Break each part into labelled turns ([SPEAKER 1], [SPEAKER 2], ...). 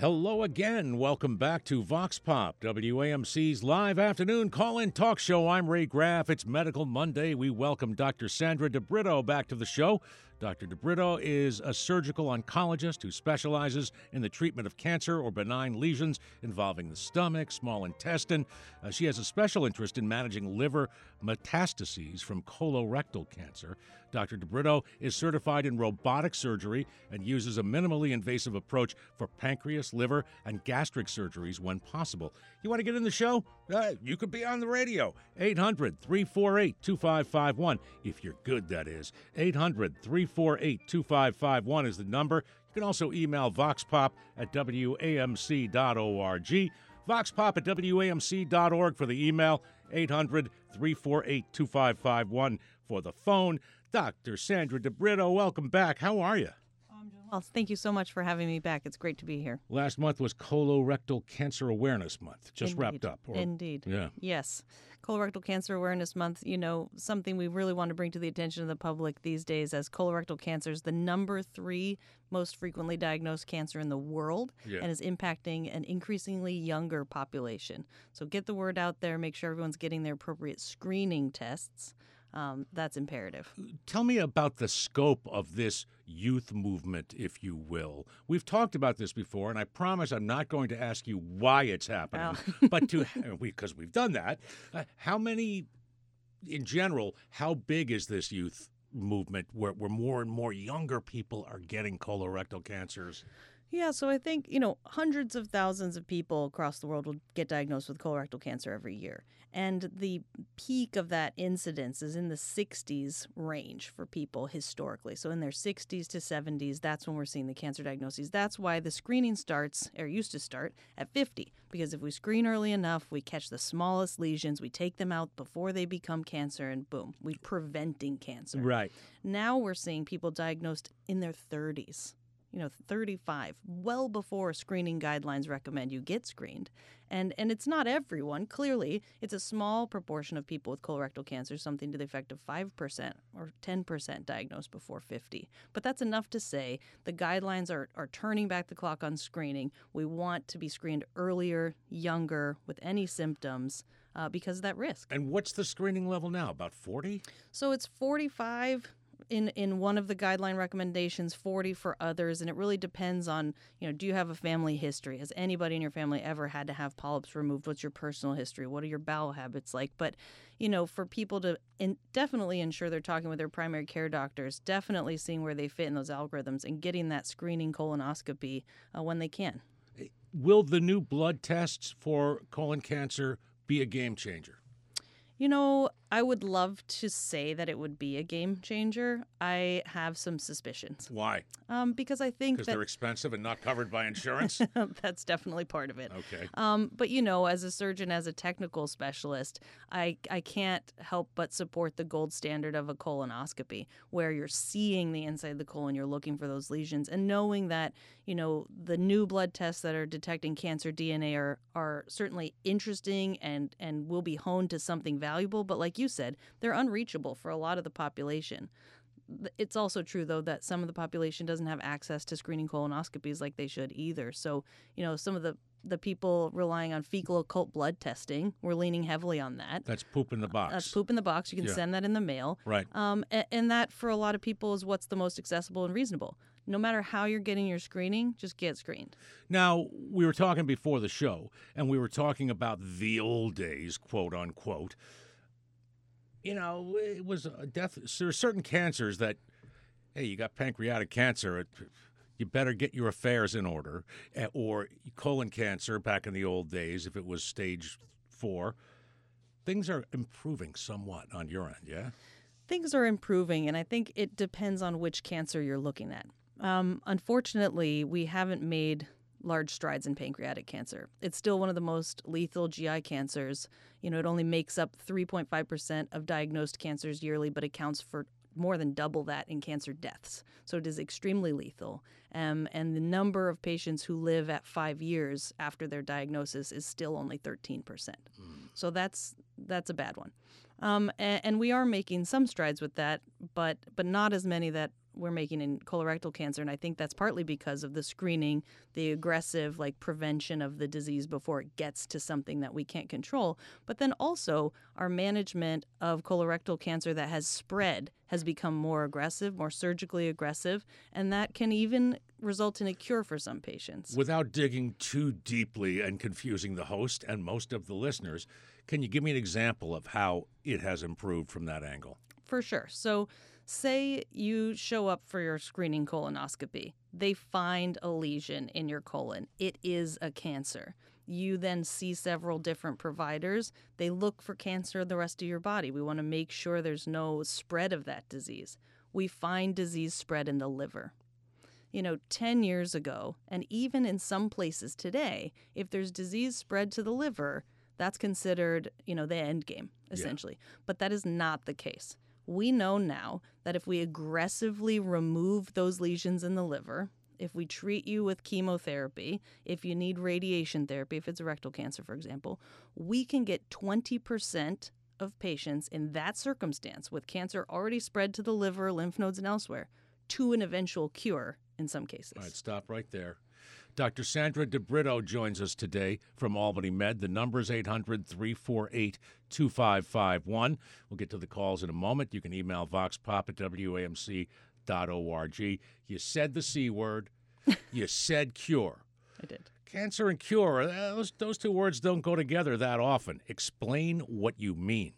[SPEAKER 1] Hello again. Welcome back to Vox Pop, WAMC's live afternoon call-in talk show. I'm Ray Graff. It's Medical Monday. We welcome Dr. Sandra DeBrito back to the show. Dr. DeBrito is a surgical oncologist who specializes in the treatment of cancer or benign lesions involving the stomach, small intestine. She has a special interest in managing liver metastases from colorectal cancer. Dr. DeBrito is certified in robotic surgery and uses a minimally invasive approach for pancreas, liver, and gastric surgeries when possible. You want to get in the show? You could be on the radio. 800-348-2551. If you're good, that is. 800-348-2551 is the number. You can also email voxpop@wamc.org. voxpop@wamc.org for the email. 800-348-2551 for the phone. Dr. Sandra DeBrito, welcome back. How are you?
[SPEAKER 2] I'm doing well. Thank you so much for having me back. It's great to be here.
[SPEAKER 1] Last month was Colorectal Cancer Awareness Month. Just wrapped up.
[SPEAKER 2] Indeed.
[SPEAKER 1] Yeah.
[SPEAKER 2] Yes. Colorectal Cancer Awareness Month, something we really want to bring to the attention of the public these days, as colorectal cancer is the number 3 most frequently diagnosed cancer in the world and is impacting an increasingly younger population. So get the word out there. Make sure everyone's getting their appropriate screening tests. That's imperative.
[SPEAKER 1] Tell me about the scope of this youth movement, if you will. We've talked about this before, and I promise I'm not going to ask you why it's happening, but because we've done that. How many, in general, how big is this youth movement where more and more younger people are getting colorectal cancers?
[SPEAKER 2] Yeah, so I think, hundreds of thousands of people across the world will get diagnosed with colorectal cancer every year. And the peak of that incidence is in the 60s range for people historically. So in their 60s to 70s, that's when we're seeing the cancer diagnoses. That's why the screening starts, or used to start, at 50. Because if we screen early enough, we catch the smallest lesions, we take them out before they become cancer, and boom, we're preventing cancer.
[SPEAKER 1] Right.
[SPEAKER 2] Now we're seeing people diagnosed in their 30s. 35, well before screening guidelines recommend you get screened. And it's not everyone. Clearly, it's a small proportion of people with colorectal cancer, something to the effect of 5% or 10% diagnosed before 50. But that's enough to say the guidelines are turning back the clock on screening. We want to be screened earlier, younger, with any symptoms because of that risk.
[SPEAKER 1] And what's the screening level now, about 40?
[SPEAKER 2] So it's 45 in one of the guideline recommendations, 40 for others, and it really depends on, do you have a family history? Has anybody in your family ever had to have polyps removed? What's your personal history? What are your bowel habits like? But, for people to definitely ensure they're talking with their primary care doctors, definitely seeing where they fit in those algorithms and getting that screening colonoscopy when they can.
[SPEAKER 1] Will the new blood tests for colon cancer be a game changer?
[SPEAKER 2] I would love to say that it would be a game changer. I have some suspicions.
[SPEAKER 1] Why?
[SPEAKER 2] Because I think that
[SPEAKER 1] they're expensive and not covered by insurance?
[SPEAKER 2] That's definitely part of it.
[SPEAKER 1] Okay.
[SPEAKER 2] But, as a surgeon, as a technical specialist, I can't help but support the gold standard of a colonoscopy, where you're seeing the inside of the colon, you're looking for those lesions, and knowing that, the new blood tests that are detecting cancer DNA are certainly interesting and will be honed to something valuable. But like you said, they're unreachable for a lot of the population. It's also true, though, that some of the population doesn't have access to screening colonoscopies like they should either. So, some of the people relying on fecal occult blood testing, we're leaning heavily on that.
[SPEAKER 1] That's poop in the box.
[SPEAKER 2] That's poop in the box. You can send that in the mail.
[SPEAKER 1] Right.
[SPEAKER 2] And that, for a lot of people, is what's the most accessible and reasonable. No matter how you're getting your screening, just get screened.
[SPEAKER 1] Now, we were talking before the show, and we were talking about the old days, quote unquote. It was a death. There are certain cancers that, hey, you got pancreatic cancer, you better get your affairs in order. Or colon cancer back in the old days, if it was stage 4. Things are improving somewhat on your end, yeah?
[SPEAKER 2] Things are improving, and I think it depends on which cancer you're looking at. Unfortunately, we haven't made large strides in pancreatic cancer. It's still one of the most lethal GI cancers. It only makes up 3.5% of diagnosed cancers yearly, but accounts for more than double that in cancer deaths. So it is extremely lethal. And the number of patients who live at 5 years after their diagnosis is still only 13%. So that's a bad one. And we are making some strides with that, but not as many that we're making in colorectal cancer. And I think that's partly because of the screening, the aggressive prevention of the disease before it gets to something that we can't control. But then also our management of colorectal cancer that has spread has become more aggressive, more surgically aggressive, and that can even result in a cure for some patients.
[SPEAKER 1] Without digging too deeply and confusing the host and most of the listeners, can you give me an example of how it has improved from that angle?
[SPEAKER 2] For sure. So say you show up for your screening colonoscopy. They find a lesion in your colon. It is a cancer. You then see several different providers. They look for cancer in the rest of your body. We want to make sure there's no spread of that disease. We find disease spread in the liver. 10 years ago, and even in some places today, if there's disease spread to the liver, that's considered, the end game, essentially. Yeah. But that is not the case. We know now that if we aggressively remove those lesions in the liver, if we treat you with chemotherapy, if you need radiation therapy, if it's a rectal cancer, for example, we can get 20% of patients in that circumstance with cancer already spread to the liver, lymph nodes, and elsewhere to an eventual cure in some cases.
[SPEAKER 1] All right, stop right there. Dr. Sandra DeBrito joins us today from Albany Med. The number is 800-348-2551. We'll get to the calls in a moment. You can email voxpop@wamc.org. You said the C word. You said cure.
[SPEAKER 2] I did.
[SPEAKER 1] Cancer and cure, those two words don't go together that often. Explain what you mean.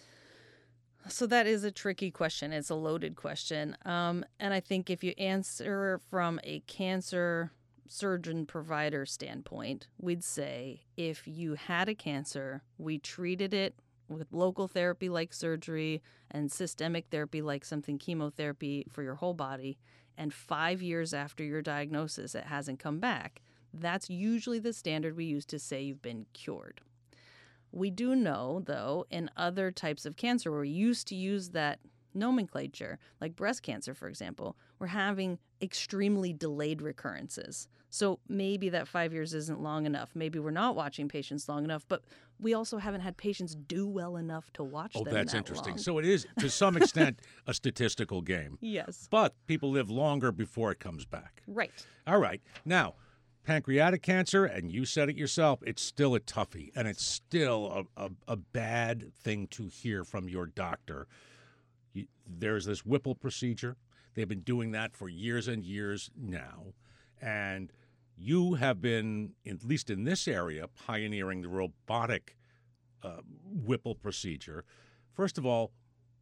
[SPEAKER 2] So that is a tricky question. It's a loaded question. And I think if you answer from a cancer surgeon provider standpoint, we'd say if you had a cancer, we treated it with local therapy like surgery and systemic therapy like something chemotherapy for your whole body, and 5 years after your diagnosis it hasn't come back, that's usually the standard we use to say you've been cured. We do know, though, in other types of cancer where we used to use that nomenclature, like breast cancer, for example, we're having extremely delayed recurrences. So maybe that 5 years isn't long enough. Maybe we're not watching patients long enough, but we also haven't had patients do well enough to watch them.
[SPEAKER 1] Oh, that's
[SPEAKER 2] that
[SPEAKER 1] interesting.
[SPEAKER 2] long.
[SPEAKER 1] So it is, to some extent, a statistical game.
[SPEAKER 2] Yes.
[SPEAKER 1] But people live longer before it comes back.
[SPEAKER 2] Right.
[SPEAKER 1] All right. Now, pancreatic cancer, and you said it yourself, it's still a toughie, and it's still a bad thing to hear from your doctor. There's this Whipple procedure. They've been doing that for years and years now. And you have been, at least in this area, pioneering the robotic Whipple procedure. First of all,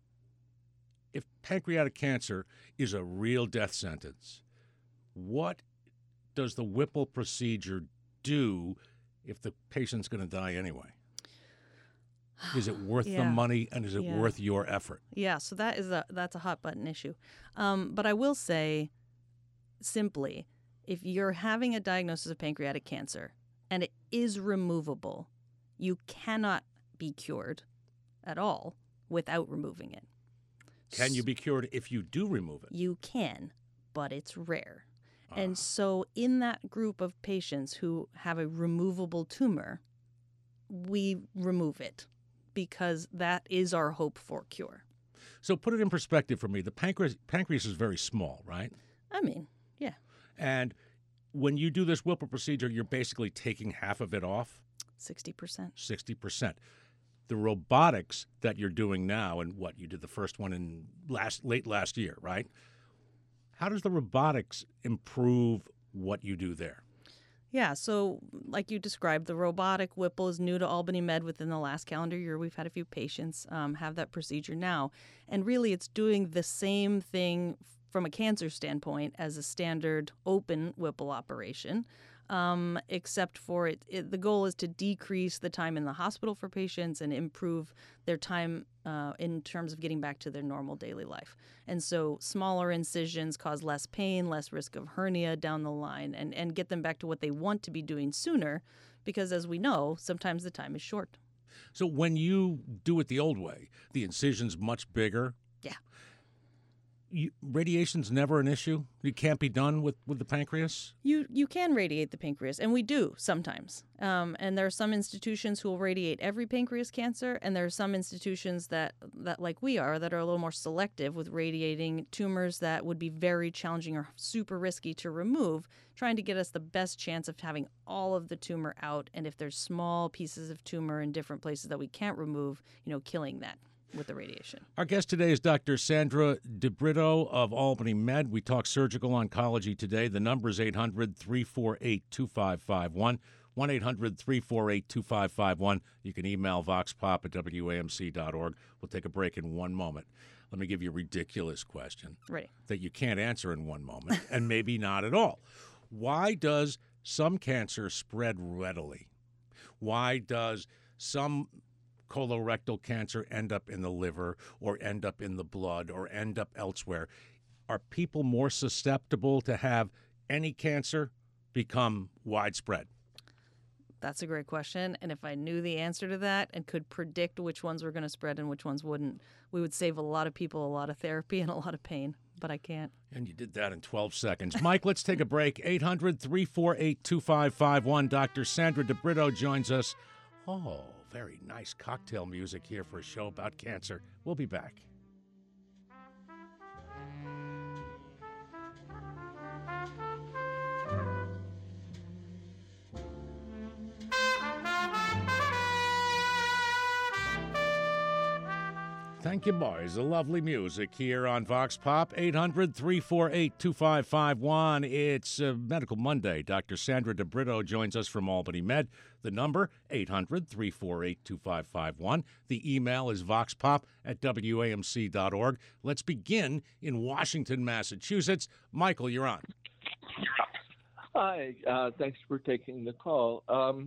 [SPEAKER 1] if pancreatic cancer is a real death sentence, what does the Whipple procedure do if the patient's going to die anyway? Is it worth the money, and is it worth your effort?
[SPEAKER 2] Yeah, so that's a hot button issue. But I will say simply, if you're having a diagnosis of pancreatic cancer and it is removable, you cannot be cured at all without removing it.
[SPEAKER 1] Can you be cured if you do remove it?
[SPEAKER 2] You can, but it's rare. And so in that group of patients who have a removable tumor, we remove it because that is our hope for cure.
[SPEAKER 1] So put it in perspective for me. The pancreas is very small, right?
[SPEAKER 2] I mean, yeah.
[SPEAKER 1] And when you do this Whipple procedure, you're basically taking half of it off?
[SPEAKER 2] 60%.
[SPEAKER 1] 60%. The robotics that you're doing now, and what, you did the first one in late last year, right? How does the robotics improve what you do there?
[SPEAKER 2] Yeah, so like you described, the robotic Whipple is new to Albany Med within the last calendar year. We've had a few patients have that procedure now. And really, it's doing the same thing from a cancer standpoint as a standard open Whipple operation, except for the goal is to decrease the time in the hospital for patients and improve their time in terms of getting back to their normal daily life. And so smaller incisions cause less pain, less risk of hernia down the line, and get them back to what they want to be doing sooner, because as we know, sometimes the time is short.
[SPEAKER 1] So when you do it the old way, the incision's much bigger.
[SPEAKER 2] Yeah.
[SPEAKER 1] radiation's never an issue? It can't be done with the pancreas?
[SPEAKER 2] You can radiate the pancreas, and we do sometimes. And there are some institutions who will radiate every pancreas cancer, and there are some institutions that like we are, that are a little more selective with radiating tumors that would be very challenging or super risky to remove, trying to get us the best chance of having all of the tumor out. And if there's small pieces of tumor in different places that we can't remove, killing that with the radiation.
[SPEAKER 1] Our guest today is Dr. Sandra DeBrito of Albany Med. We talk surgical oncology today. The number is 800-348-2551, 1-800-348-2551. You can email voxpop@wamc.org. We'll take a break in one moment. Let me give you a ridiculous question that you can't answer in one moment, and maybe not at all. Why does some cancer spread readily? Why does some colorectal cancer end up in the liver or end up in the blood or end up elsewhere? Are people more susceptible to have any cancer become widespread?
[SPEAKER 2] That's a great question. And if I knew the answer to that and could predict which ones were going to spread and which ones wouldn't, we would save a lot of people a lot of therapy and a lot of pain. But I can't.
[SPEAKER 1] And you did that in 12 seconds. Mike, let's take a break. 800-348-2551. Dr. Sandra DeBrito joins us. Oh, very nice cocktail music here for a show about cancer. We'll be back. Thank you, boys. The lovely music here on Vox Pop. 800-348-2551. It's Medical Monday. Dr. Sandra DeBrito joins us from Albany Med. The number, 800-348-2551. The email is voxpop@wamc.org. Let's begin in Washington, Massachusetts. Michael, you're on.
[SPEAKER 3] Hi. Thanks for taking the call.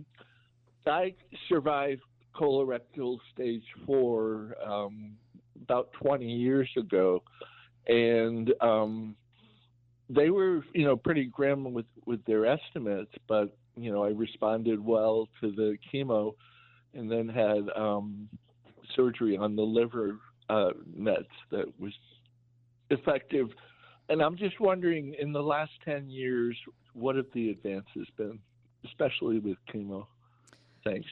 [SPEAKER 3] I survived colorectal stage 4 about 20 years ago, and they were, pretty grim with their estimates, but I responded well to the chemo, and then had surgery on the liver mets that was effective. And I'm just wondering, in the last 10 years, what have the advances been, especially with chemo? Thanks.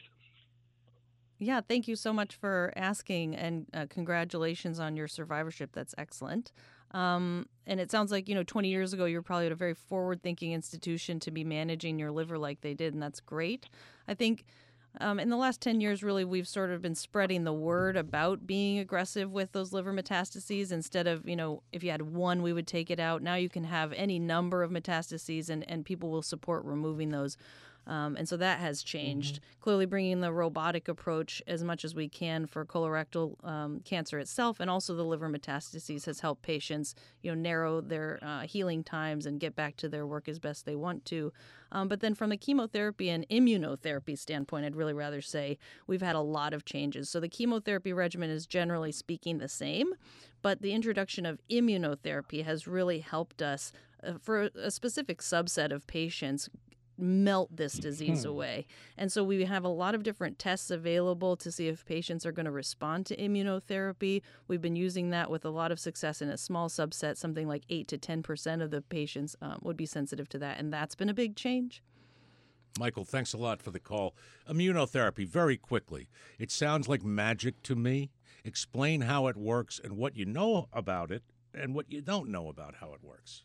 [SPEAKER 2] Yeah, thank you so much for asking, and congratulations on your survivorship. That's excellent. And it sounds like, 20 years ago, you were probably at a very forward-thinking institution to be managing your liver like they did, and that's great. I think in the last 10 years, really, we've sort of been spreading the word about being aggressive with those liver metastases. Instead of, if you had one, we would take it out. Now you can have any number of metastases, and people will support removing those. And so that has changed. Mm-hmm. Clearly bringing the robotic approach as much as we can for colorectal cancer itself, and also the liver metastases, has helped patients, narrow their healing times and get back to their work as best they want to. But then from the chemotherapy and immunotherapy standpoint, I'd really rather say we've had a lot of changes. So the chemotherapy regimen is generally speaking the same, but the introduction of immunotherapy has really helped us for a specific subset of patients melt this disease away. And so we have a lot of different tests available to see if patients are going to respond to immunotherapy. We've been using that with a lot of success in a small subset. Something like 8 to 10% of the patients would be sensitive to that, and that's been a big change.
[SPEAKER 1] Michael, thanks a lot for the call. Immunotherapy, very quickly. It sounds like magic to me. Explain how it works and what you know about it and what you don't know about how it works.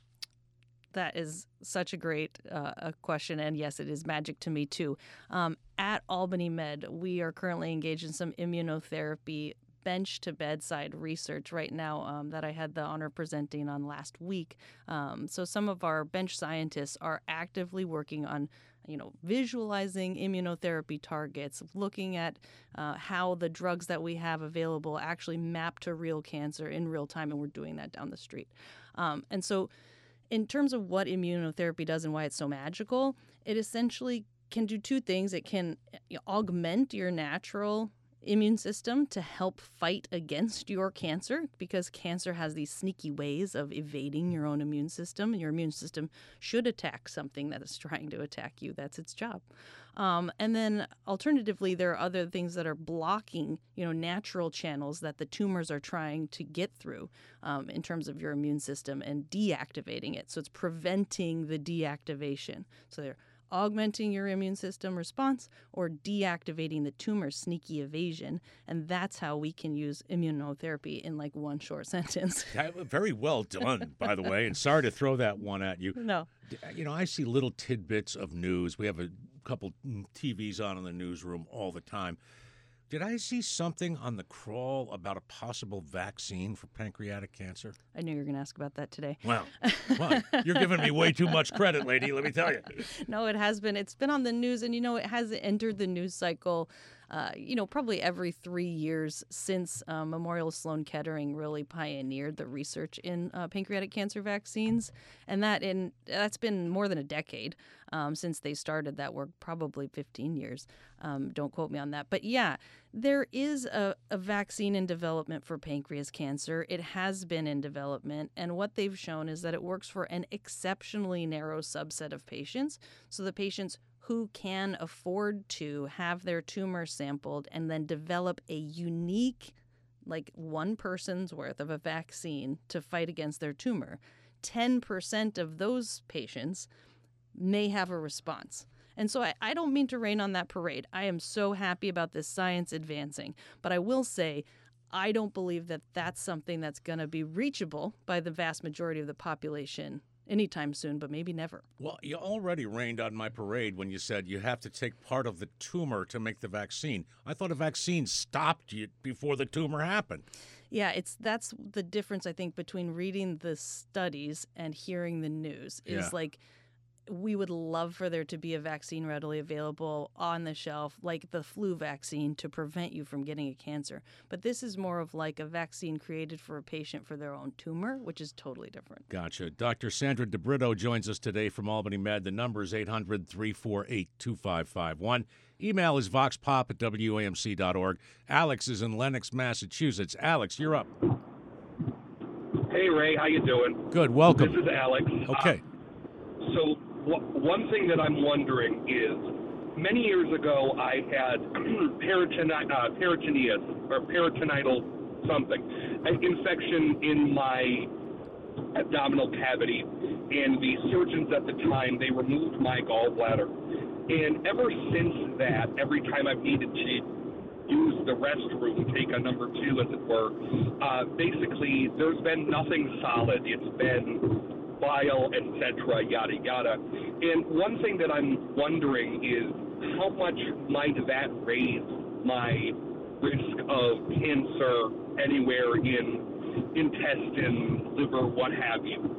[SPEAKER 2] That is such a great question, and yes, it is magic to me too. At Albany Med, we are currently engaged in some immunotherapy bench-to-bedside research right now that I had the honor of presenting on last week. So some of our bench scientists are actively working on visualizing immunotherapy targets, looking at how the drugs that we have available actually map to real cancer in real time, and we're doing that down the street. And so in terms of what immunotherapy does and why it's so magical, it essentially can do two things. It can augment your natural immune system to help fight against your cancer, because cancer has these sneaky ways of evading your own immune system. Your immune system should attack something that is trying to attack you. That's its job. And then alternatively, there are other things that are blocking, natural channels that the tumors are trying to get through in terms of your immune system and deactivating it. So it's preventing the deactivation. So they're augmenting your immune system response or deactivating the tumor's sneaky evasion. And that's how we can use immunotherapy in like one short sentence.
[SPEAKER 1] Very well done, by the way. And sorry to throw that one at you.
[SPEAKER 2] No.
[SPEAKER 1] I see little tidbits of news. We have a couple TVs on in the newsroom all the time. Did I see something on the crawl about a possible vaccine for pancreatic cancer?
[SPEAKER 2] I knew you were going to ask about that today.
[SPEAKER 1] Well, you're giving me way too much credit, lady, let me tell you.
[SPEAKER 2] No, it has been. It's been on the news, and, it has entered the news cycle, probably every 3 years since Memorial Sloan Kettering really pioneered the research in pancreatic cancer vaccines. And that's been more than a decade since they started that work, probably 15 years. Don't quote me on that. But yeah, there is a vaccine in development for pancreas cancer. It has been in development. And what they've shown is that it works for an exceptionally narrow subset of patients. So the patients who can afford to have their tumor sampled and then develop a unique, like one person's worth of a vaccine to fight against their tumor, 10% of those patients may have a response. And so I don't mean to rain on that parade. I am so happy about this science advancing. But I will say, I don't believe that that's something that's going to be reachable by the vast majority of the population anytime soon, but maybe never.
[SPEAKER 1] Well, you already rained on my parade when you said you have to take part of the tumor to make the vaccine. I thought a vaccine stopped you before the tumor happened.
[SPEAKER 2] Yeah, that's the difference, I think, between reading the studies and hearing the news. Is like, we would love for there to be a vaccine readily available on the shelf, like the flu vaccine, to prevent you from getting a cancer. But this is more of like a vaccine created for a patient for their own tumor, which is totally different.
[SPEAKER 1] Gotcha. Dr. Sandra DeBrito joins us today from Albany Med. The number is 800-348-2551. Email is voxpop@wamc.org. Alex is in Lenox, Massachusetts. Alex, you're up.
[SPEAKER 4] Hey, Ray. How you doing?
[SPEAKER 1] Good. Welcome.
[SPEAKER 4] This is Alex.
[SPEAKER 1] Okay.
[SPEAKER 4] So one thing that I'm wondering is, many years ago I had peritonitis or peritonital something, an infection in my abdominal cavity, and the surgeons at the time, they removed my gallbladder. And ever since that, every time I've needed to use the restroom, take a number 2 as it were, basically there's been nothing solid. It's been bile, etc., yada, yada. And one thing that I'm wondering is, how much might that raise my risk of cancer anywhere in intestine, liver, what have you?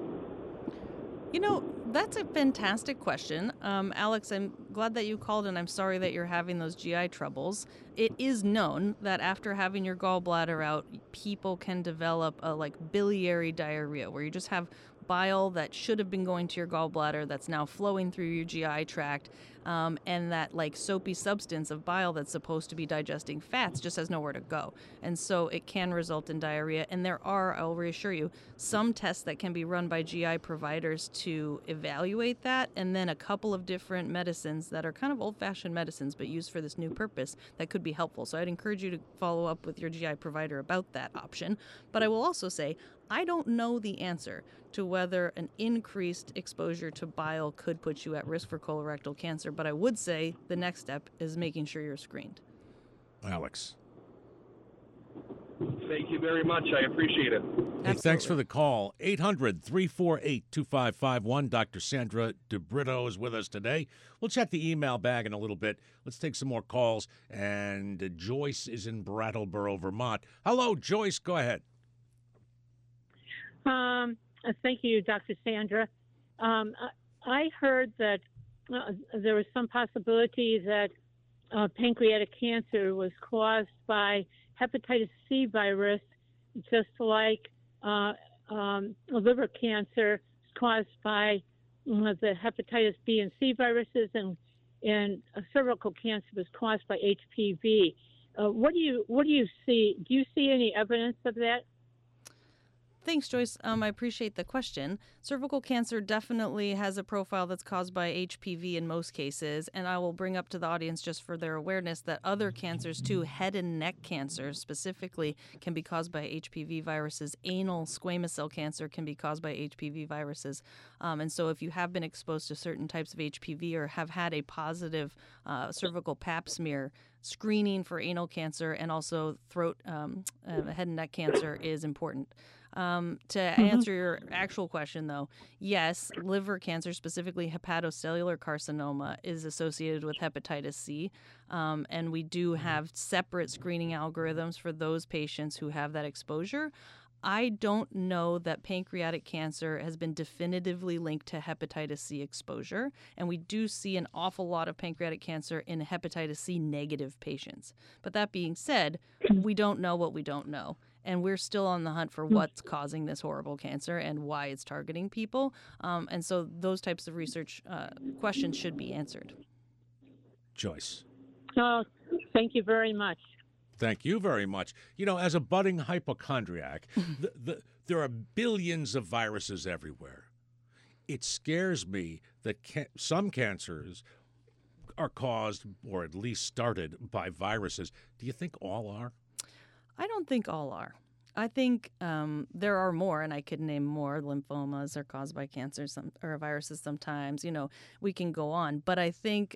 [SPEAKER 2] That's a fantastic question. Alex, I'm glad that you called, and I'm sorry that you're having those GI troubles. It is known that after having your gallbladder out, people can develop a biliary diarrhea, where you just have bile that should have been going to your gallbladder that's now flowing through your GI tract, and that soapy substance of bile that's supposed to be digesting fats just has nowhere to go. And so it can result in diarrhea. And there are, I'll reassure you, some tests that can be run by GI providers to evaluate that, and then a couple of different medicines that are kind of old-fashioned medicines but used for this new purpose that could be helpful. So I'd encourage you to follow up with your GI provider about that option. But I will also say, I don't know the answer to whether an increased exposure to bile could put you at risk for colorectal cancer, but I would say the next step is making sure you're screened.
[SPEAKER 1] Alex.
[SPEAKER 4] Thank you very much. I appreciate it.
[SPEAKER 1] Hey, thanks for the call. 800-348-2551. Dr. Sandra DeBrito is with us today. We'll check the email bag in a little bit. Let's take some more calls. And Joyce is in Brattleboro, Vermont. Hello, Joyce. Go ahead.
[SPEAKER 5] Thank you, Dr. Sandra. I heard that there was some possibility that pancreatic cancer was caused by hepatitis C virus, just like liver cancer is caused by the hepatitis B and C viruses, and cervical cancer was caused by HPV. What do you see? Do you see any evidence of that?
[SPEAKER 2] Thanks, Joyce. I appreciate the question. Cervical cancer definitely has a profile that's caused by HPV in most cases, and I will bring up to the audience just for their awareness that other cancers too, head and neck cancer specifically, can be caused by HPV viruses. Anal squamous cell cancer can be caused by HPV viruses. And so if you have been exposed to certain types of HPV or have had a positive cervical pap smear, screening for anal cancer and also throat, head and neck cancer is important. To answer your actual question, though, yes, liver cancer, specifically hepatocellular carcinoma, is associated with hepatitis C. And we do have separate screening algorithms for those patients who have that exposure. I don't know that pancreatic cancer has been definitively linked to hepatitis C exposure, and we do see an awful lot of pancreatic cancer in hepatitis C negative patients. But that being said, we don't know what we don't know, and we're still on the hunt for what's causing this horrible cancer and why it's targeting people. And so those types of research questions should be answered.
[SPEAKER 1] Joyce.
[SPEAKER 5] Oh, thank you very much.
[SPEAKER 1] Thank you very much. You know, as a budding hypochondriac, there are billions of viruses everywhere. It scares me that some cancers are caused, or at least started, by viruses. Do you think all are?
[SPEAKER 2] I don't think all are. I think there are more, and I could name more. Lymphomas are caused by cancer or viruses sometimes. You know, we can go on. But I think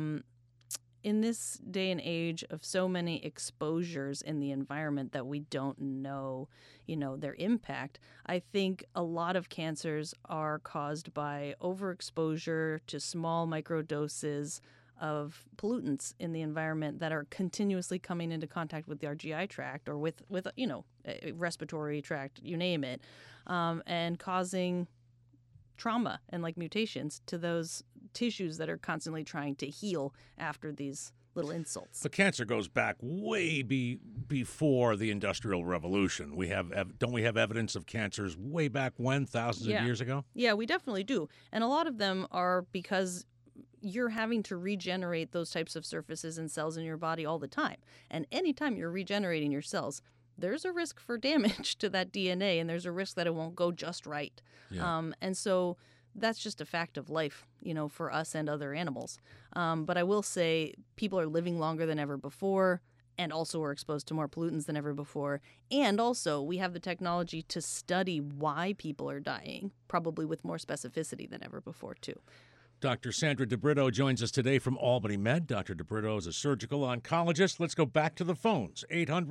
[SPEAKER 2] in this day and age of so many exposures in the environment that we don't know, their impact, I think a lot of cancers are caused by overexposure to small microdoses of pollutants in the environment that are continuously coming into contact with our GI tract or with respiratory tract, you name it, and causing trauma and mutations to those tissues that are constantly trying to heal after these little insults.
[SPEAKER 1] The cancer goes back way before the Industrial Revolution. Don't we have evidence of cancers way back when, thousands of years ago?
[SPEAKER 2] Yeah, we definitely do. And a lot of them are because you're having to regenerate those types of surfaces and cells in your body all the time. And anytime you're regenerating your cells, there's a risk for damage to that DNA, and there's a risk that it won't go just right. Yeah. And so that's just a fact of life, for us and other animals. But I will say people are living longer than ever before, and also are exposed to more pollutants than ever before. And also we have the technology to study why people are dying, probably with more specificity than ever before, too.
[SPEAKER 1] Dr. Sandra DeBrito joins us today from Albany Med. Dr. DeBrito is a surgical oncologist. Let's go back to the phones.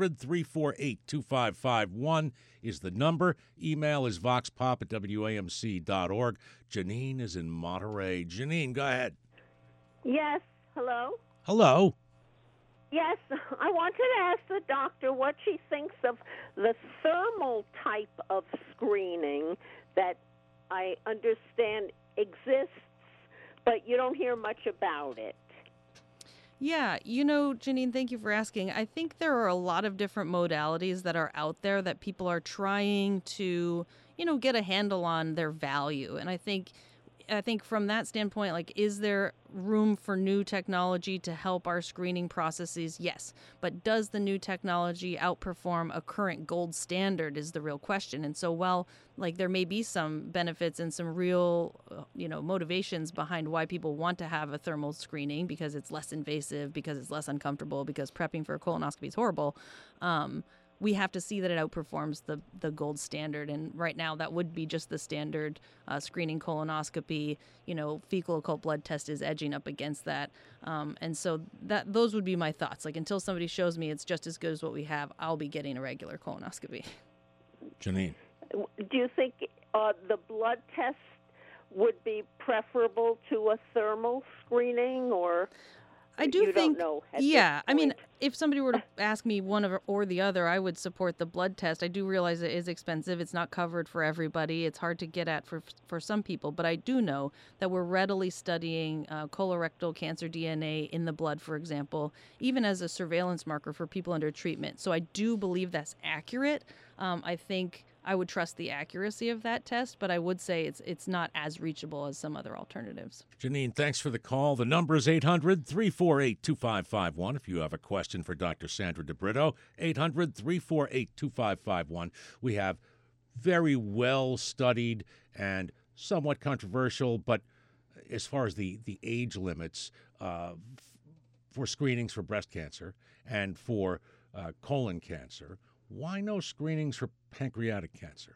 [SPEAKER 1] 800-348-2551 is the number. Email is voxpop@wamc.org. Janine is in Monterey. Janine, go ahead.
[SPEAKER 6] Yes. Hello?
[SPEAKER 1] Hello.
[SPEAKER 6] Yes. I wanted to ask the doctor what she thinks of the thermal type of screening that I understand exists, but you don't hear much about it.
[SPEAKER 2] Yeah, Janine, thank you for asking. I think there are a lot of different modalities that are out there that people are trying to, get a handle on their value. And I think from that standpoint, is there room for new technology to help our screening processes? Yes. But does the new technology outperform a current gold standard is the real question. And so while there may be some benefits and some real, motivations behind why people want to have a thermal screening because it's less invasive, because it's less uncomfortable, because prepping for a colonoscopy is horrible, we have to see that it outperforms the gold standard. And right now that would be just the standard screening colonoscopy. Fecal occult blood test is edging up against that. And so those would be my thoughts. Until somebody shows me it's just as good as what we have, I'll be getting a regular colonoscopy.
[SPEAKER 1] Janine.
[SPEAKER 6] Do you think the blood test would be preferable to a thermal screening, or
[SPEAKER 2] I do think,
[SPEAKER 6] don't know
[SPEAKER 2] I mean, if somebody were to ask me one or the other, I would support the blood test. I do realize it is expensive. It's not covered for everybody. It's hard to get at for some people. But I do know that we're readily studying colorectal cancer DNA in the blood, for example, even as a surveillance marker for people under treatment. So I do believe that's accurate. I think I would trust the accuracy of that test, but I would say it's not as reachable as some other alternatives.
[SPEAKER 1] Janine, thanks for the call. The number is 800-348-2551 if you have a question for Dr. Sandra DeBrito, 800-348-2551. We have very well-studied and somewhat controversial, but as far as the age limits for screenings for breast cancer and for colon cancer, why no screenings for pancreatic cancer?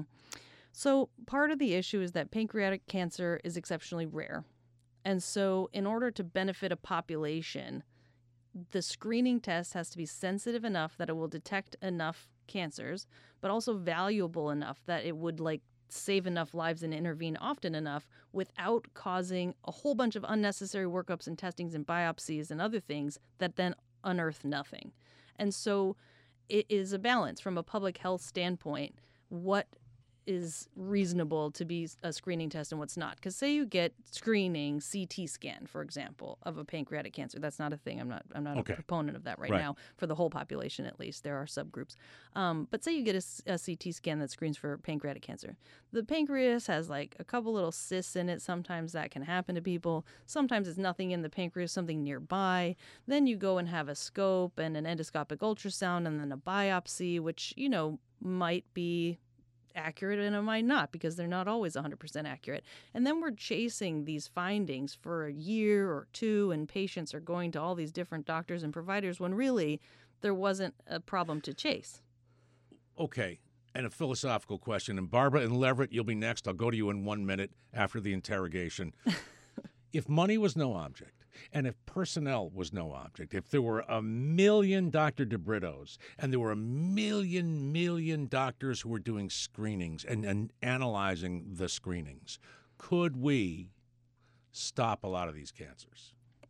[SPEAKER 2] So part of the issue is that pancreatic cancer is exceptionally rare. And so in order to benefit a population, the screening test has to be sensitive enough that it will detect enough cancers, but also valuable enough that it would save enough lives and intervene often enough without causing a whole bunch of unnecessary workups and testings and biopsies and other things that then unearth nothing. And so it is a balance from a public health standpoint. What is reasonable to be a screening test and what's not? Because say you get screening CT scan, for example, of a pancreatic cancer. That's not a thing. I'm not
[SPEAKER 1] Okay.
[SPEAKER 2] a proponent of that right now for the whole population. At least there are subgroups. But say you get a CT scan that screens for pancreatic cancer. The pancreas has a couple little cysts in it. Sometimes that can happen to people. Sometimes it's nothing in the pancreas, something nearby. Then you go and have a scope and an endoscopic ultrasound and then a biopsy, which might be accurate and it might not, because they're not always 100% accurate. And then we're chasing these findings for a year or two, and patients are going to all these different doctors and providers when really there wasn't a problem to chase.
[SPEAKER 1] Okay, and a philosophical question. And Barbara and Leverett, you'll be next. I'll go to you in 1 minute after the interrogation. If money was no object, and if personnel was no object, if there were 1 million Dr. DeBritos and there were 1 million doctors who were doing screenings and analyzing the screenings, could we stop a lot of these cancers?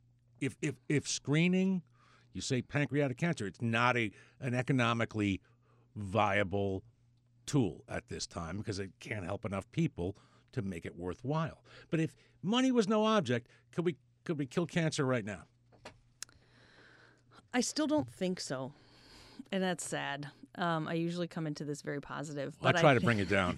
[SPEAKER 1] If screening, you say pancreatic cancer, it's not an economically viable tool at this time because it can't help enough people to make it worthwhile. But if money was no object, could we kill cancer right now?
[SPEAKER 2] I still don't think so, and that's sad. I usually come into this very positive. But
[SPEAKER 1] I try to bring it down.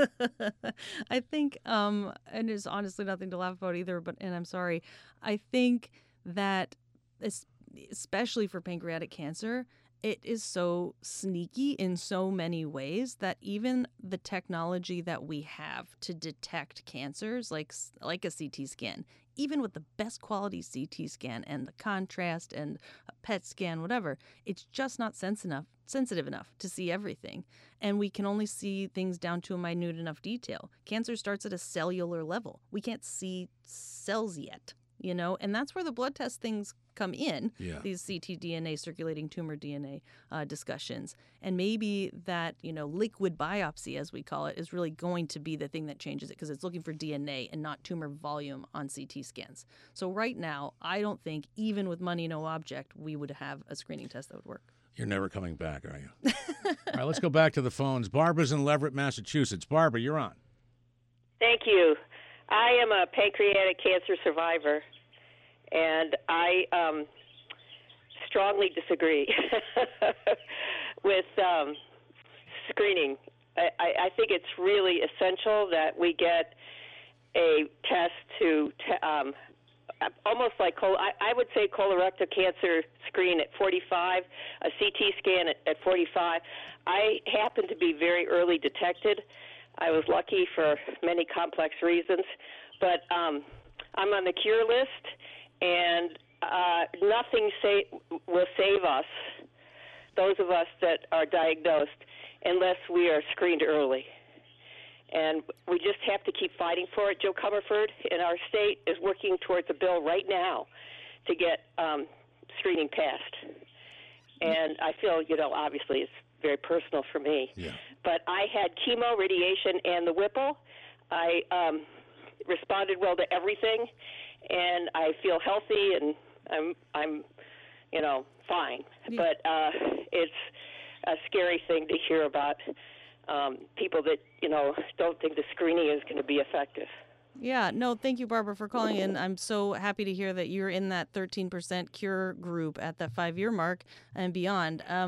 [SPEAKER 2] I think, and there's honestly nothing to laugh about either, and I'm sorry, I think that especially for pancreatic cancer, it is so sneaky in so many ways that even the technology that we have to detect cancers, like a CT scan, even with the best quality CT scan and the contrast and a PET scan, whatever, it's just not sensitive enough to see everything. And we can only see things down to a minute enough detail. Cancer starts at a cellular level. We can't see cells yet. And that's where the blood test things come in, these ctDNA, circulating tumor DNA discussions. And maybe that, liquid biopsy, as we call it, is really going to be the thing that changes it because it's looking for DNA and not tumor volume on CT scans. So right now, I don't think, even with money, no object, we would have a screening test that would work.
[SPEAKER 1] You're never coming back, are you? All right, let's go back to the phones. Barbara's in Leverett, Massachusetts. Barbara, you're on.
[SPEAKER 7] Thank you. I am a pancreatic cancer survivor, and I strongly disagree with screening. I think it's really essential that we get a test to almost like I would say colorectal cancer screen at 45, a CT scan at 45. I happen to be very early detected. I was lucky for many complex reasons, but I'm on the cure list, and nothing will save us, those of us that are diagnosed, unless we are screened early. And we just have to keep fighting for it. Joe Comerford in our state is working towards a bill right now to get screening passed. And I feel, obviously it's very personal for me.
[SPEAKER 1] Yeah.
[SPEAKER 7] But I had chemo, radiation, and the Whipple. I responded well to everything, and I feel healthy, and I'm fine. Yeah. But it's a scary thing to hear about people that, don't think the screening is going to be effective.
[SPEAKER 2] Yeah, no, thank you, Barbara, for calling in. I'm so happy to hear that you're in that 13% cure group at that 5-year mark and beyond.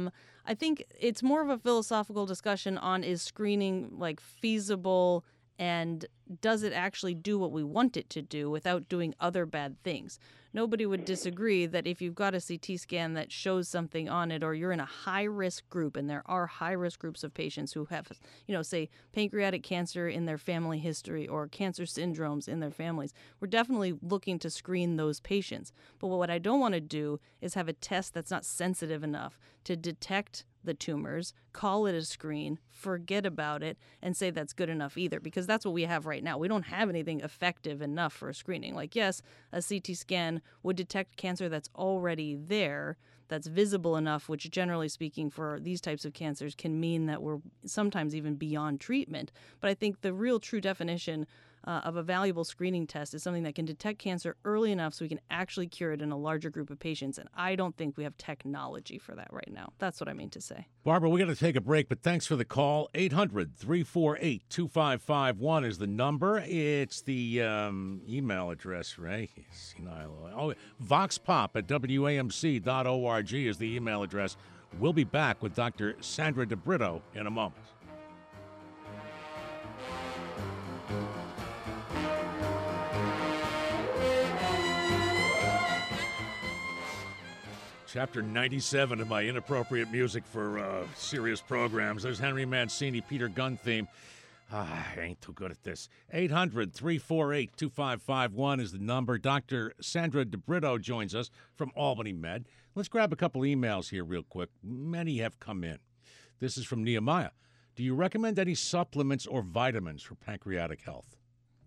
[SPEAKER 2] I think it's more of a philosophical discussion on, is screening like feasible, and does it actually do what we want it to do without doing other bad things? Nobody would disagree that if you've got a CT scan that shows something on it, or you're in a high-risk group, and there are high-risk groups of patients who have, say, pancreatic cancer in their family history or cancer syndromes in their families, we're definitely looking to screen those patients. But what I don't want to do is have a test that's not sensitive enough to detect the tumors, call it a screen, forget about it, and say that's good enough either, because that's what we have right now. We don't have anything effective enough for a screening. Like, yes, a CT scan would detect cancer that's already there, that's visible enough, which generally speaking for these types of cancers can mean that we're sometimes even beyond treatment. But I think the real true definition of a valuable screening test is something that can detect cancer early enough so we can actually cure it in a larger group of patients. And I don't think we have technology for that right now. That's what I mean to say.
[SPEAKER 1] Barbara, we got to take a break, but thanks for the call. 800-348-2551 is the number. It's the email address, Ray. voxpop@wamc.org is the email address. We'll be back with Dr. Sandra DeBrito in a moment. Chapter 97 of my inappropriate music for serious programs. There's Henry Mancini, Peter Gunn theme. I ain't too good at this. 800-348-2551 is the number. Dr. Sandra DeBrito joins us from Albany Med. Let's grab a couple emails here real quick. Many have come in. This is from Nehemiah. Do you recommend any supplements or vitamins for pancreatic health?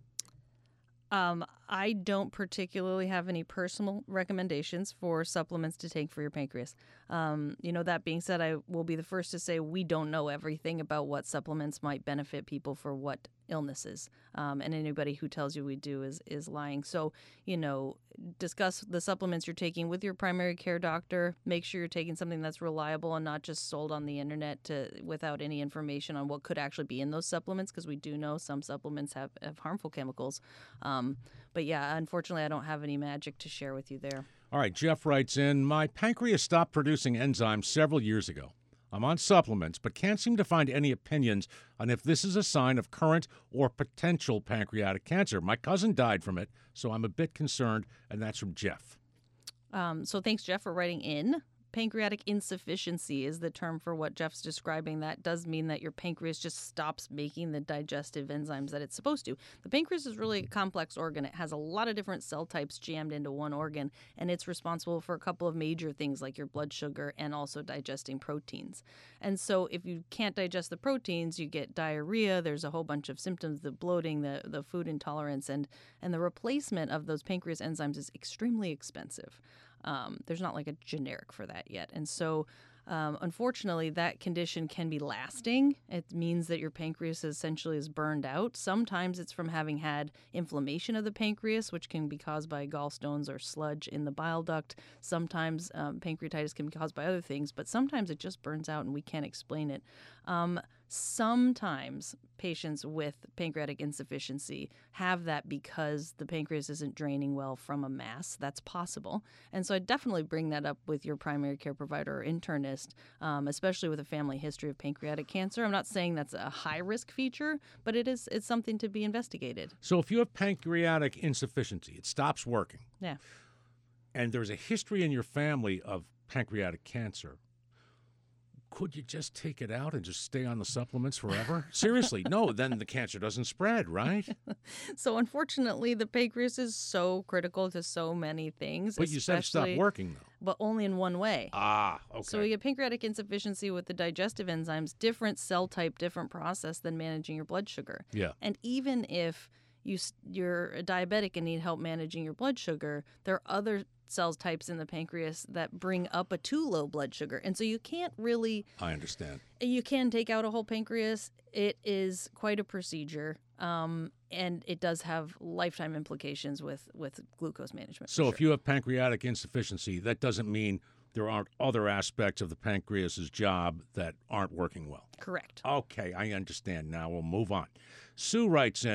[SPEAKER 2] I don't particularly have any personal recommendations for supplements to take for your pancreas. That being said, I will be the first to say we don't know everything about what supplements might benefit people for what illnesses. And anybody who tells you we do is lying. So, discuss the supplements you're taking with your primary care doctor. Make sure you're taking something that's reliable and not just sold on the internet without any information on what could actually be in those supplements, because we do know some supplements have harmful chemicals. But yeah, unfortunately, I don't have any magic to share with you there.
[SPEAKER 1] All right, Jeff writes in, my pancreas stopped producing enzymes several years ago. I'm on supplements, but can't seem to find any opinions on if this is a sign of current or potential pancreatic cancer. My cousin died from it, so I'm a bit concerned, and that's from Jeff.
[SPEAKER 2] So thanks, Jeff, for writing in. Pancreatic insufficiency is the term for what Jeff's describing. That does mean that your pancreas just stops making the digestive enzymes that it's supposed to. The pancreas is really a complex organ. It has a lot of different cell types jammed into one organ, and it's responsible for a couple of major things like your blood sugar and also digesting proteins. And so if you can't digest the proteins, you get diarrhea. There's a whole bunch of symptoms, the bloating, the food intolerance, and the replacement of those pancreas enzymes is extremely expensive. There's not like a generic for that yet. And so, unfortunately, that condition can be lasting. It means that your pancreas essentially is burned out. Sometimes it's from having had inflammation of the pancreas, which can be caused by gallstones or sludge in the bile duct. Sometimes pancreatitis can be caused by other things, but sometimes it just burns out and we can't explain it. Sometimes patients with pancreatic insufficiency have that because the pancreas isn't draining well from a mass. That's possible. And so I definitely bring that up with your primary care provider or internist, especially with a family history of pancreatic cancer. I'm not saying that's a high-risk feature, but it's something to be investigated.
[SPEAKER 1] So if you have pancreatic insufficiency, it stops working.
[SPEAKER 2] Yeah.
[SPEAKER 1] And there's a history in your family of pancreatic cancer, could you just take it out and just stay on the supplements forever? Seriously, no, then the cancer doesn't spread, right?
[SPEAKER 2] So unfortunately, the pancreas is so critical to so many things.
[SPEAKER 1] But you said it stopped working, though.
[SPEAKER 2] But only in one way.
[SPEAKER 1] Ah, okay.
[SPEAKER 2] So you get pancreatic insufficiency with the digestive enzymes, different cell type, different process than managing your blood sugar.
[SPEAKER 1] Yeah.
[SPEAKER 2] And even if you're a diabetic and need help managing your blood sugar, there are other cell types in the pancreas that bring up a too low blood sugar. And so you can't really...
[SPEAKER 1] I understand.
[SPEAKER 2] You can take out a whole pancreas. It is quite a procedure, and it does have lifetime implications with glucose management.
[SPEAKER 1] So if you have pancreatic insufficiency, that doesn't mean there aren't other aspects of the pancreas's job that aren't working well.
[SPEAKER 2] Correct.
[SPEAKER 1] Okay, I understand now. We'll move on. Sue writes in,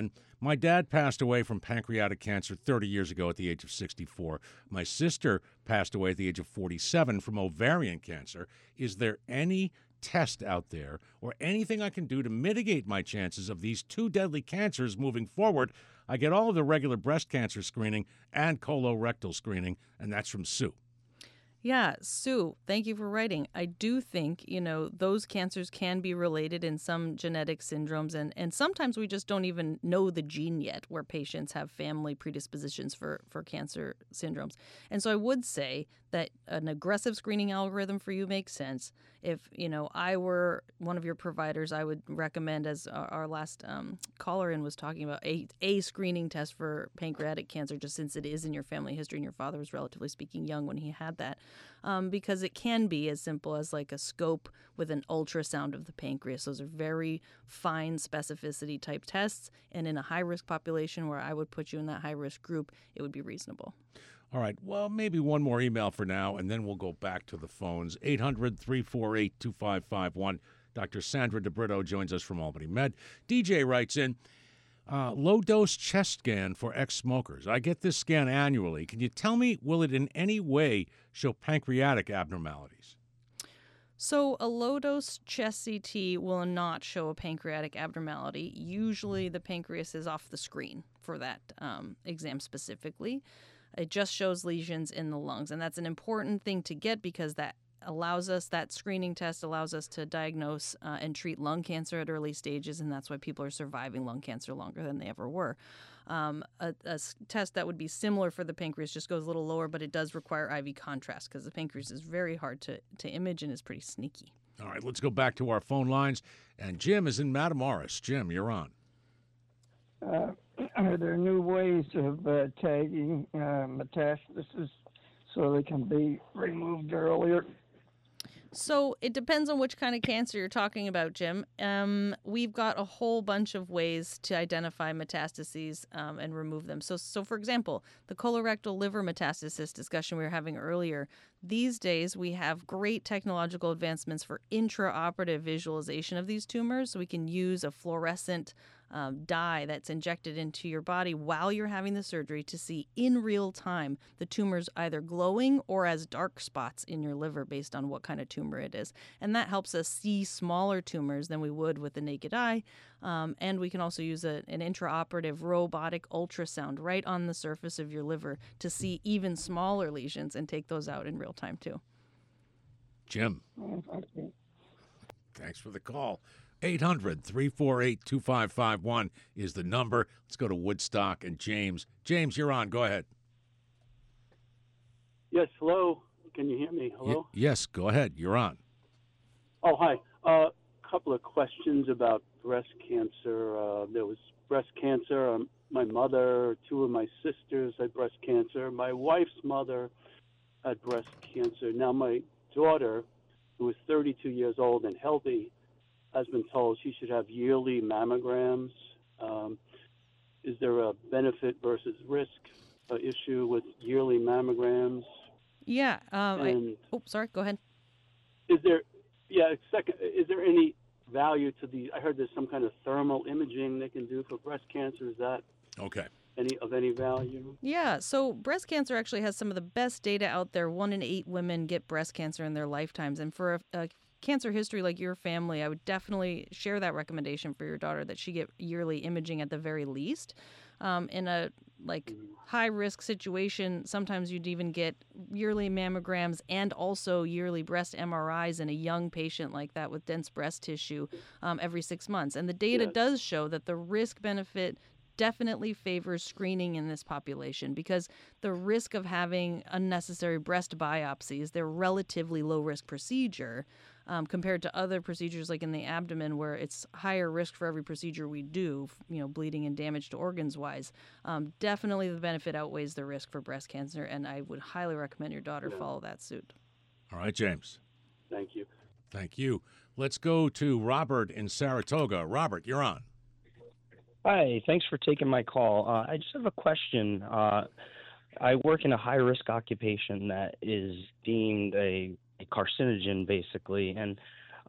[SPEAKER 1] My dad passed away from pancreatic cancer 30 years ago at the age of 64. My sister passed away at the age of 47 from ovarian cancer. Is there any test out there or anything I can do to mitigate my chances of these two deadly cancers moving forward? I get all of the regular breast cancer screening and colorectal screening, and that's from Sue.
[SPEAKER 2] Yeah, Sue, thank you for writing. I do think, those cancers can be related in some genetic syndromes, and sometimes we just don't even know the gene yet where patients have family predispositions for cancer syndromes. And so I would say that an aggressive screening algorithm for you makes sense. If, I were one of your providers, I would recommend, as our last caller in was talking about, a screening test for pancreatic cancer, just since it is in your family history and your father was, relatively speaking, young when he had that. Because it can be as simple as like a scope with an ultrasound of the pancreas. Those are very fine specificity type tests. And in a high-risk population where I would put you in that high-risk group, it would be reasonable.
[SPEAKER 1] All right. Well, maybe one more email for now, and then we'll go back to the phones. 800-348-2551. Dr. Sandra DeBrito joins us from Albany Med. DJ writes in, low-dose chest scan for ex-smokers. I get this scan annually. Can you tell me, will it in any way show pancreatic abnormalities?
[SPEAKER 2] So a low-dose chest CT will not show a pancreatic abnormality. Usually the pancreas is off the screen for that exam specifically. It just shows lesions in the lungs, and that's an important thing to get because that screening test allows us to diagnose and treat lung cancer at early stages, and that's why people are surviving lung cancer longer than they ever were. A test that would be similar for the pancreas just goes a little lower, but it does require IV contrast because the pancreas is very hard to image and is pretty sneaky.
[SPEAKER 1] All right, let's go back to our phone lines, and Jim is in Matamoros. Jim, you're on.
[SPEAKER 8] Are there new ways of tagging metastasis so they can be removed earlier?
[SPEAKER 2] So it depends on which kind of cancer you're talking about, Jim. We've got a whole bunch of ways to identify metastases and remove them. So for example, the colorectal liver metastasis discussion we were having earlier, these days we have great technological advancements for intraoperative visualization of these tumors. So we can use a fluorescent dye that's injected into your body while you're having the surgery to see in real time the tumors either glowing or as dark spots in your liver based on what kind of tumor it is. And that helps us see smaller tumors than we would with the naked eye. And we can also use an intraoperative robotic ultrasound right on the surface of your liver to see even smaller lesions and take those out in real time too.
[SPEAKER 1] Jim, thanks for the call. 800-348-2551 is the number. Let's go to Woodstock and James. James, you're on. Go ahead.
[SPEAKER 9] Yes, hello. Can you hear me? Hello?
[SPEAKER 1] Yes, go ahead. You're on.
[SPEAKER 9] Oh, hi. A couple of questions about breast cancer. There was breast cancer. My mother, two of my sisters had breast cancer. My wife's mother had breast cancer. Now my daughter, who is 32 years old and healthy, has been told she should have yearly mammograms. Is there a benefit versus risk issue with yearly mammograms?
[SPEAKER 2] Yeah. Sorry. Go ahead.
[SPEAKER 9] Is there any value to I heard there's some kind of thermal imaging they can do for breast cancer. Is that
[SPEAKER 1] okay?
[SPEAKER 9] Any value?
[SPEAKER 2] Yeah, so breast cancer actually has some of the best data out there. 1 in 8 women get breast cancer in their lifetimes, and for a cancer history like your family, I would definitely share that recommendation for your daughter that she get yearly imaging at the very least. In a high risk situation, sometimes you'd even get yearly mammograms and also yearly breast MRIs in a young patient like that with dense breast tissue every 6 months. And the data does show that the risk benefit definitely favors screening in this population because the risk of having unnecessary breast biopsies, they're relatively low risk procedure compared to other procedures like in the abdomen where it's higher risk for every procedure we do, bleeding and damage to organs wise. Definitely the benefit outweighs the risk for breast cancer, and I would highly recommend your daughter follow that suit.
[SPEAKER 1] All right, James.
[SPEAKER 9] Thank you.
[SPEAKER 1] Thank you. Let's go to Robert in Saratoga. Robert, you're on.
[SPEAKER 10] Hi, thanks for taking my call. I just have a question. I work in a high-risk occupation that is deemed a carcinogen, basically, and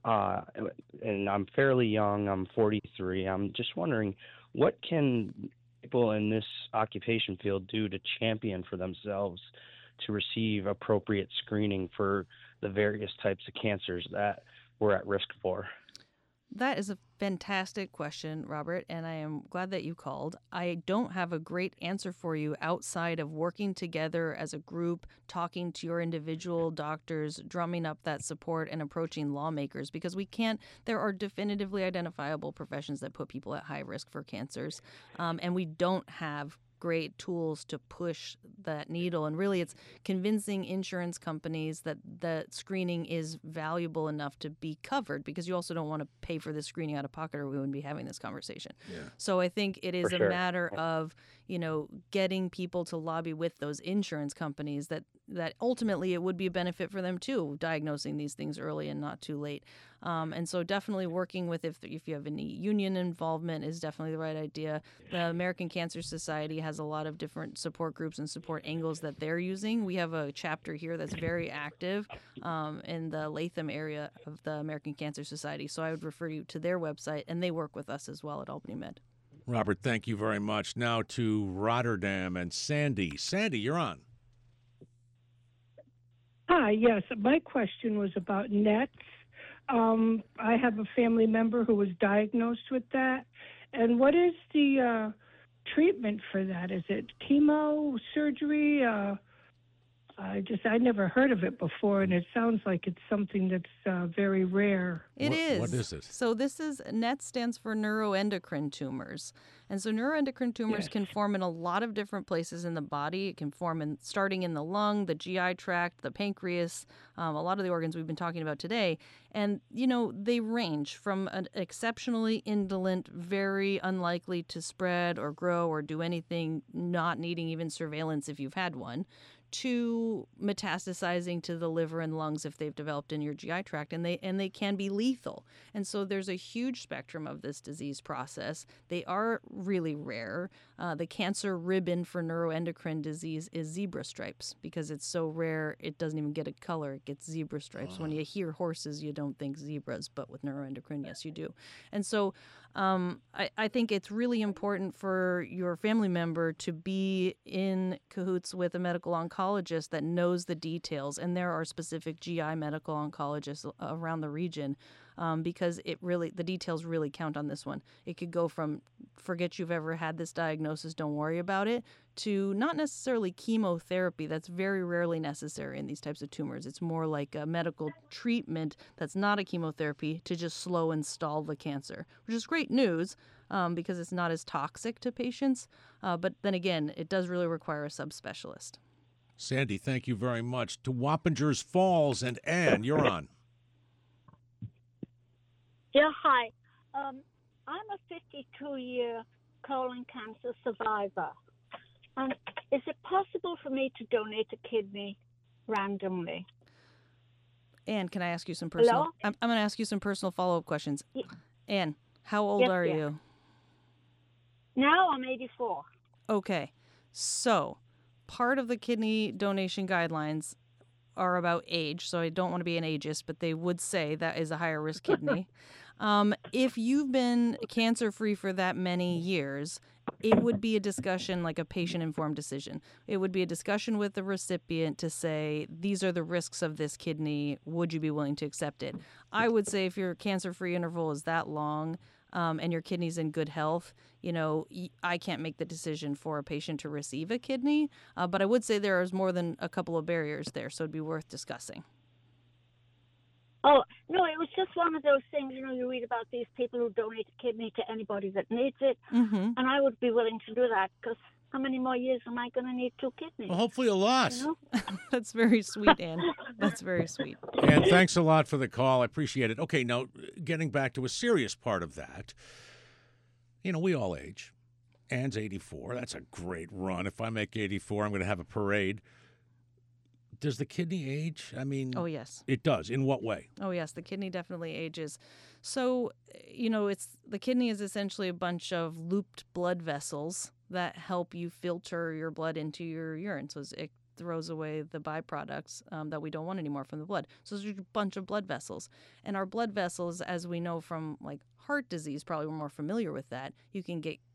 [SPEAKER 10] I'm fairly young. I'm 43. I'm just wondering, what can people in this occupation field do to champion for themselves to receive appropriate screening for the various types of cancers that we're at risk for?
[SPEAKER 2] That is a fantastic question, Robert, and I am glad that you called. I don't have a great answer for you outside of working together as a group, talking to your individual doctors, drumming up that support, and approaching lawmakers, because there are definitively identifiable professions that put people at high risk for cancers, and we don't have great tools to push that needle. And really, it's convincing insurance companies that the screening is valuable enough to be covered, because you also don't want to pay for this screening out of pocket, or we wouldn't be having this conversation. Yeah. So I think it is a matter of, getting people to lobby with those insurance companies that ultimately it would be a benefit for them too, diagnosing these things early and not too late. And so definitely working with, if you have any union involvement, is definitely the right idea. The American Cancer Society has a lot of different support groups and support angles that they're using. We have a chapter here that's very active in the Latham area of the American Cancer Society. So I would refer you to their website, and they work with us as well at Albany Med.
[SPEAKER 1] Robert, thank you very much. Now to Rotterdam and Sandy. Sandy, you're on.
[SPEAKER 11] Hi, yes. My question was about NETs. I have a family member who was diagnosed with that. And what is the treatment for that? Is it chemo, surgery? I never heard of it before, and it sounds like it's something that's very rare.
[SPEAKER 2] It is.
[SPEAKER 1] What is it?
[SPEAKER 2] So NET stands for neuroendocrine tumors. And so neuroendocrine tumors can form in a lot of different places in the body. It can form starting in the lung, the GI tract, the pancreas, a lot of the organs we've been talking about today. And, they range from an exceptionally indolent, very unlikely to spread or grow or do anything, not needing even surveillance if you've had one, to metastasizing to the liver and lungs if they've developed in your GI tract, and they can be lethal. And so there's a huge spectrum of this disease process. They are really rare. The cancer ribbon for neuroendocrine disease is zebra stripes, because it's so rare it doesn't even get a color. It gets zebra stripes. When you hear horses, you don't think zebras, but with neuroendocrine, yes, you do. And so I think it's really important for your family member to be in cahoots with a medical oncologist that knows the details, and there are specific GI medical oncologists around the region, because the details really count on this one. It could go from forget you've ever had this diagnosis, don't worry about it, to not necessarily chemotherapy. That's very rarely necessary in these types of tumors. It's more like a medical treatment that's not a chemotherapy to just slow and stall the cancer, which is great news because it's not as toxic to patients. But then again, it does really require a subspecialist.
[SPEAKER 1] Sandy, thank you very much. To Wappingers Falls, and Ann, you're on.
[SPEAKER 12] Yeah, hi. I'm a 52-year colon cancer survivor. Is it possible for me to donate a kidney randomly?
[SPEAKER 2] Ann, can I ask you some personal?
[SPEAKER 12] Hello?
[SPEAKER 2] I'm going to ask you some personal follow-up questions.
[SPEAKER 12] Yeah.
[SPEAKER 2] Ann, how old are you?
[SPEAKER 12] Now I'm 84.
[SPEAKER 2] Okay, so part of the kidney donation guidelines are about age, so I don't want to be an ageist, but they would say that is a higher risk kidney. If you've been cancer-free for that many years, it would be a discussion, like a patient-informed decision. It would be a discussion with the recipient to say, these are the risks of this kidney. Would you be willing to accept it? I would say if your cancer-free interval is that long and your kidney's in good health, I can't make the decision for a patient to receive a kidney. But I would say there is more than a couple of barriers there, so it'd be worth discussing.
[SPEAKER 12] Oh, no, it was just one of those things, you read about these people who donate a kidney to anybody that needs it.
[SPEAKER 2] Mm-hmm.
[SPEAKER 12] And I would be willing to do that, because how many more years am I going to need 2 kidneys?
[SPEAKER 1] Well, hopefully a lot.
[SPEAKER 2] That's very sweet, Ann. That's very sweet.
[SPEAKER 1] And thanks a lot for the call. I appreciate it. Okay, now, getting back to a serious part of that, we all age. Ann's 84. That's a great run. If I make 84, I'm going to have a parade. Does the kidney age?
[SPEAKER 2] Oh, yes.
[SPEAKER 1] It does. In what way?
[SPEAKER 2] Oh, yes. The kidney definitely ages. So, the kidney is essentially a bunch of looped blood vessels that help you filter your blood into your urine. So it throws away the byproducts that we don't want anymore from the blood. So there's a bunch of blood vessels. And our blood vessels, as we know from heart disease, probably we're more familiar with that, you can get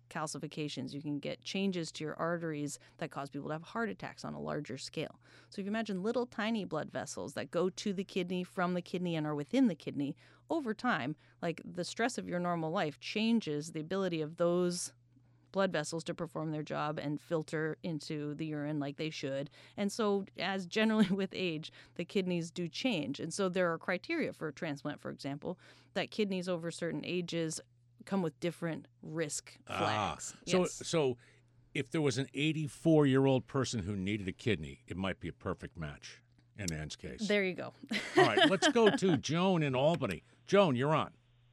[SPEAKER 2] calcifications. You can get changes to your arteries that cause people to have heart attacks on a larger scale. So if you imagine little tiny blood vessels that go to the kidney, from the kidney, and are within the kidney, over time, like the stress of your normal life changes the ability of those blood vessels to perform their job and filter into the urine like they should. And so, as generally with age, the kidneys do change. And so there are criteria for a transplant, for example, that kidneys over certain ages come with different risk flags.
[SPEAKER 1] So if there was an 84-year-old person who needed a kidney, it might be a perfect match in Ann's case.
[SPEAKER 2] There you go.
[SPEAKER 1] All right, let's go to Joan in Albany. Joan, you're on.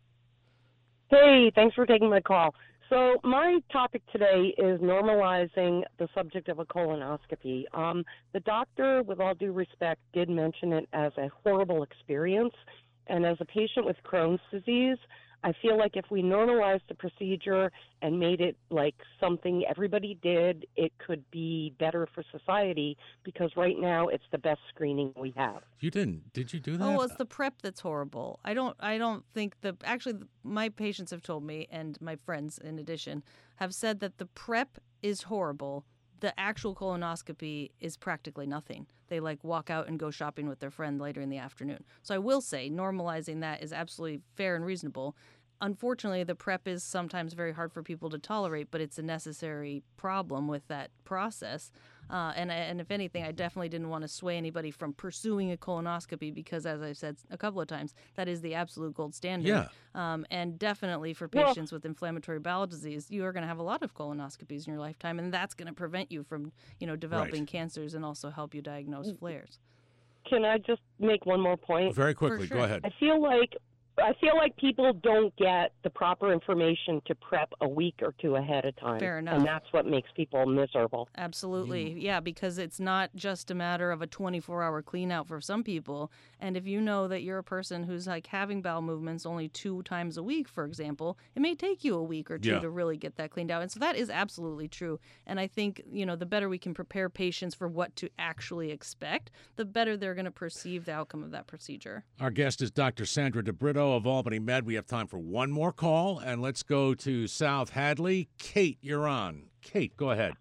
[SPEAKER 13] Hey, thanks for taking my call. So my topic today is normalizing the subject of a colonoscopy. The doctor, with all due respect, did mention it as a horrible experience. And as a patient with Crohn's disease, I feel like if we normalized the procedure and made it like something everybody did, it could be better for society, because right now it's the best screening we have.
[SPEAKER 1] You didn't. Did you do that?
[SPEAKER 2] Oh, well, it's the prep that's horrible. I don't think actually my patients have told me, and my friends in addition, have said that the prep is horrible. The actual colonoscopy is practically nothing. They walk out and go shopping with their friend later in the afternoon. So I will say normalizing that is absolutely fair and reasonable. Unfortunately, the prep is sometimes very hard for people to tolerate, but it's a necessary problem with that process. And if anything, I definitely didn't want to sway anybody from pursuing a colonoscopy because, as I've said a couple of times, that is the absolute gold standard.
[SPEAKER 1] Yeah.
[SPEAKER 2] And definitely for patients with inflammatory bowel disease, you are going to have a lot of colonoscopies in your lifetime, and that's going to prevent you from, developing cancers and also help you diagnose flares.
[SPEAKER 13] Can I just make one more point?
[SPEAKER 1] Very quickly,
[SPEAKER 2] sure.
[SPEAKER 1] Go ahead.
[SPEAKER 13] I feel like people don't get the proper information to prep a week or two ahead of time.
[SPEAKER 2] Fair enough.
[SPEAKER 13] And that's what makes people miserable.
[SPEAKER 2] Absolutely. Yeah, because it's not just a matter of a 24-hour clean out for some people. And if you know that you're a person who's having bowel movements only 2 times a week, for example, it may take you a week or two to really get that cleaned out. And so that is absolutely true. And I think, the better we can prepare patients for what to actually expect, the better they're going to perceive the outcome of that procedure.
[SPEAKER 1] Our guest is Dr. Sandra DeBrito of Albany Med. We have time for one more call, and let's go to South Hadley. Kate, you're on. Kate, go ahead.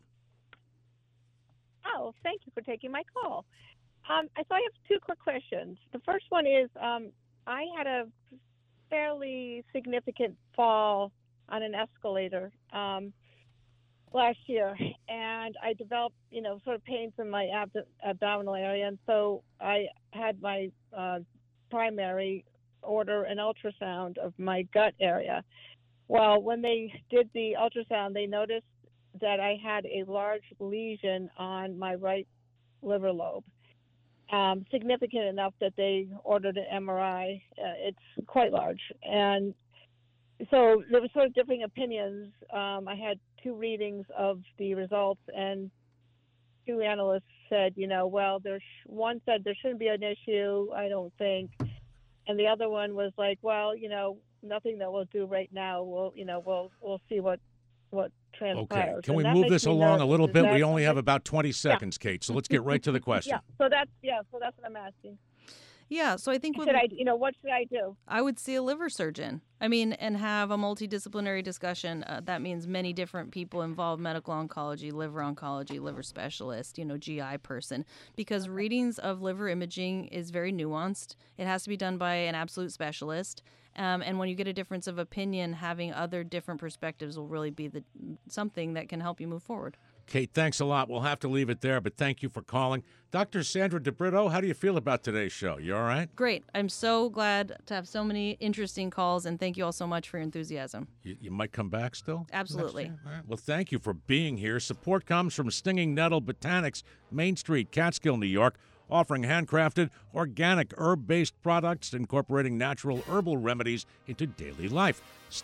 [SPEAKER 14] Oh, thank you for taking my call. So I have 2 quick questions. The first one is I had a fairly significant fall on an escalator last year, and I developed, sort of pains in my abdominal area, and so I had my primary order an ultrasound of my gut area. Well, when they did the ultrasound, they noticed that I had a large lesion on my right liver lobe, significant enough that they ordered an MRI. It's quite large. And so there were sort of differing opinions. I had 2 readings of the results, and 2 analysts said, one said there shouldn't be an issue, I don't think. And the other one was like, well, nothing that we'll do right now. We'll see what transpires.
[SPEAKER 1] Okay. Can we move this along a little bit? We only have about 20 seconds, Kate. So let's get right to the question.
[SPEAKER 14] So that's what I'm asking.
[SPEAKER 2] Yeah, so I think
[SPEAKER 14] what should I do?
[SPEAKER 2] I would see a liver surgeon. And have a multidisciplinary discussion. That means many different people involved: medical oncology, liver specialist, GI person, because readings of liver imaging is very nuanced. It has to be done by an absolute specialist. And when you get a difference of opinion, having other different perspectives will really be something that can help you move forward.
[SPEAKER 1] Kate, thanks a lot. We'll have to leave it there, but thank you for calling. Dr. Sandra DeBrito, how do you feel about today's show? You all right?
[SPEAKER 2] Great. I'm so glad to have so many interesting calls, and thank you all so much for your enthusiasm.
[SPEAKER 1] You might come back still?
[SPEAKER 2] Absolutely.
[SPEAKER 1] All right. Well, thank you for being here. Support comes from Stinging Nettle Botanics, Main Street, Catskill, New York, offering handcrafted, organic, herb-based products incorporating natural herbal remedies into daily life.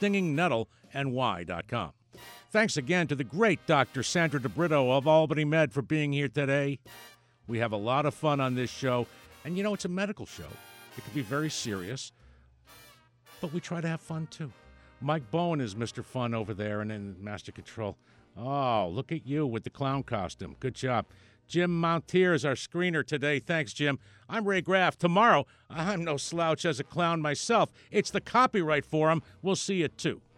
[SPEAKER 1] StingingNettleNY.com. Thanks again to the great Dr. Sandra DeBrito of Albany Med for being here today. We have a lot of fun on this show. And it's a medical show. It can be very serious, but we try to have fun too. Mike Bowen is Mr. Fun over there and in Master Control. Oh, look at you with the clown costume. Good job. Jim Mountier is our screener today. Thanks, Jim. I'm Ray Graff. Tomorrow, I'm no slouch as a clown myself. It's the Copyright Forum. We'll see you at 2.